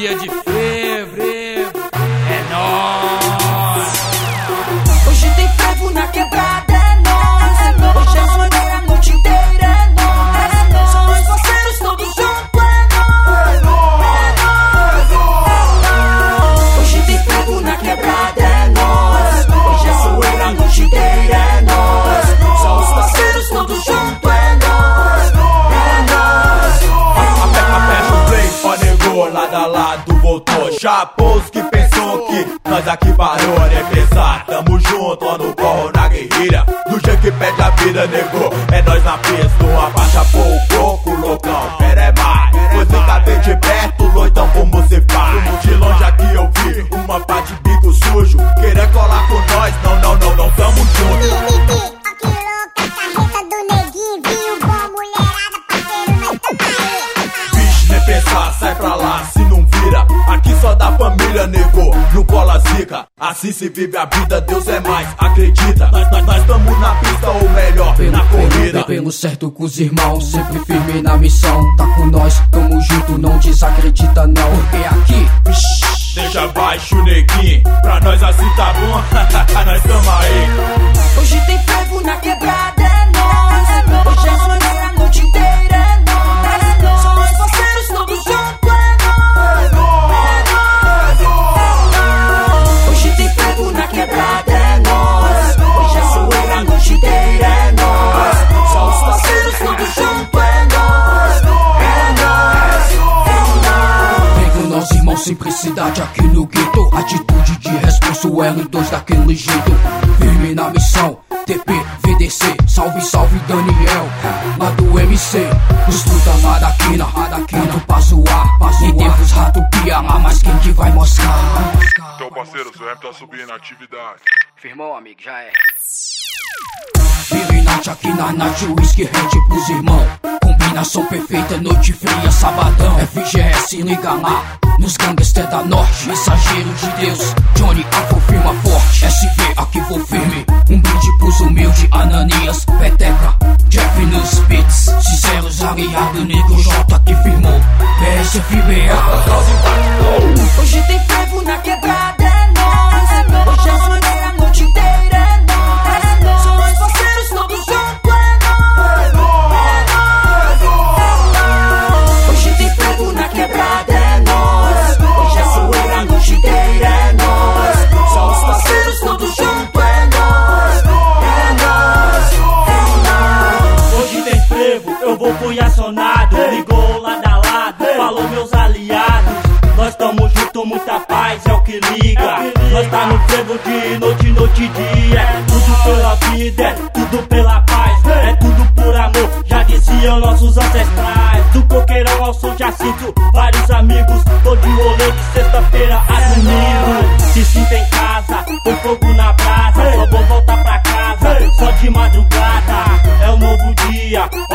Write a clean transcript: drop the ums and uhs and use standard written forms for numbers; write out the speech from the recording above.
dia de frevo, é nóis. Hoje tem frevo na quebrada, é nóis. Hoje é zoeira a noite inteira, é nóis. São os parceiros todos juntos, é nóis. Hoje tem frevo na quebrada, é nóis. Hoje é zoeira a noite inteira, é nóis. São os parceiros todos juntos, é nóis. Aperta o play, ó negou, lado a lado voltou. Chapou os que pensou que nós aqui parou, né pesar. Tamo junto, ó no corro, na guerrilha. Do jeito que pede a vida, negou. É nós na pista, uma faixa por coco, loucão. Pera é mais, você tá bem de perto, loitão como você faz. De longe aqui eu vi uma pá de bico sujo. Querer colar com nós, não, tamo junto. Pensar, sai pra lá, se não vira. Aqui só dá família, nego, não cola zica. Assim se vive a vida, Deus é mais, acredita. Nós tamo na pista, ou melhor, na corrida. Pelo certo com os irmãos, sempre firme na missão. Tá com nós, tamo junto, não desacredita não. Porque aqui, deixa baixo, neguinho, pra nós assim tá bom. Nós tamo aí. Hoje tem frevo na quebrada, é nóis. Hoje é zoeira a noite inteira, é nóis. São os parceiros todos juntos, é nóis. Hoje tem frevo na quebrada, é nóis. Hoje é zoeira a noite inteira, é nóis. São os parceiros todos juntos, é nóis. pego nós irmãos, simplicidade aqui no gueto. Atitude de responsa, o L2 daquele jeito. Firme na missão, TP, VDC, salve, salve Daniel. Lá do MC, os puta lá da quina, quando pra zoar. E temos rato pia, mas quem que vai mostrar? Então parceiro, seu rap tá subindo a atividade. Firmão, amigo, já é. Virinate aqui na night, whisky red pros irmão. Combinação perfeita, noite fria, sabadão. FGS, liga lá, nos gangster da norte. Mensageiro de Deus, Johnny Afro firma forte. SV, aqui vou firme, um brinde pros humildes. Ananias, Peteca, Jeff nos beats. Sinceros, aliado, Negro J que firmou. PSFBA. Hoje tem frevo na quebrada, é nóis. Hoje é zoeira a noite inteira, é nóis. São os parceiros todos juntos, é nóis. Hoje tem frevo na quebrada, é nóis. Hoje é zoeira a noite inteira, é nóis. São os parceiros todos juntos, é nóis. Hoje tem frevo, eu vou fui acionado. Ligou lado a lado, falou meus aliados. Nós tamo junto, muita paz é o que liga. Nós tá no frevo de noite, noite e dia. É tudo pela vida, é tudo pela paz. É tudo por amor, já diziam nossos ancestrais. Do coqueirão ao São Jacinto, vários amigos. Tô de rolê de sexta-feira a domingo. Se sinta em casa, põe fogo na brasa. Só vou voltar pra casa, só de madrugada. É um novo dia,